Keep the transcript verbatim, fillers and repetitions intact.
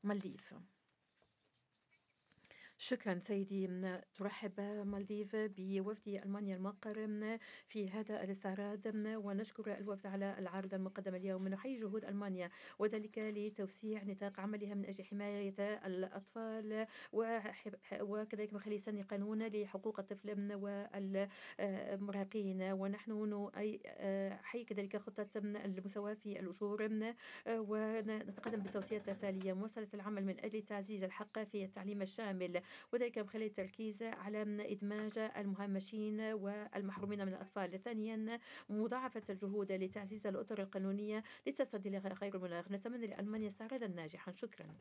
مالديف. شكرا سيدي. م- ترحب مالديف بوفد ألمانيا المقر م- في هذا الاستعراض، م- ونشكر الوفد على العرض المقدم اليوم. نحيي جهود ألمانيا وذلك لتوسيع نطاق عملها من أجل حماية الأطفال وحب- وكذلك من خلال سن قانون لحقوق الطفل م- والمراهقين. ونحن نحيي كذلك خطة م- المساواة في الأجور م- ونتقدم بالتوصيات التالية: مواصلة العمل من أجل تعزيز الحق في التعليم الشامل، وذلك من خلال التركيز على إدماج المهمشين والمحرومين من الأطفال. ثانيا، مضاعفة الجهود لتعزيز الأطر القانونية لتصدي لخير المناخ. نتمنى لألمانيا استعراضا ناجحا. شكرا.